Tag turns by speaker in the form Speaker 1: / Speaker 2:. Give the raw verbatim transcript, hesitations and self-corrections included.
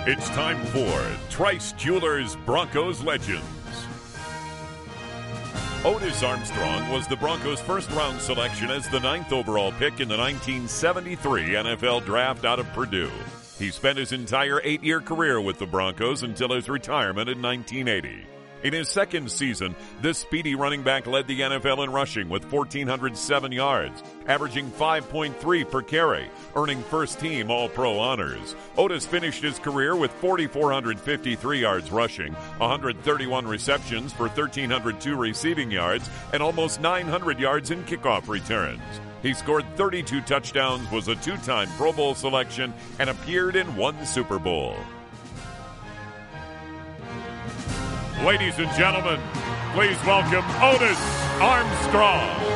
Speaker 1: It's time for Trice Jewelers Broncos Legends. Otis Armstrong was the Broncos' first-round selection as the ninth overall pick in the nineteen seventy-three N F L Draft out of Purdue. He spent his entire eight-year career with the Broncos until his retirement in nineteen eighty. In his second season, this speedy running back led the N F L in rushing with one thousand four hundred seven yards, averaging five point three per carry, earning first-team All-Pro honors. Otis finished his career with four thousand four hundred fifty-three yards rushing, one hundred thirty-one receptions for one thousand three hundred two receiving yards, and almost nine hundred yards in kickoff returns. He scored thirty-two touchdowns, was a two-time Pro Bowl selection, and appeared in one Super Bowl. Ladies and gentlemen, please welcome Otis Armstrong.